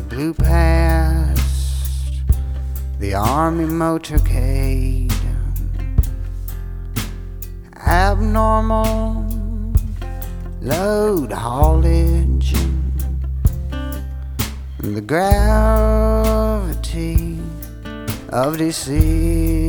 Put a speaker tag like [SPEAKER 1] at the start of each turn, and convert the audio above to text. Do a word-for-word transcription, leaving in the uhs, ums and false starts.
[SPEAKER 1] blew past the army motorcade. Abnormal load haulage, the gravity of decision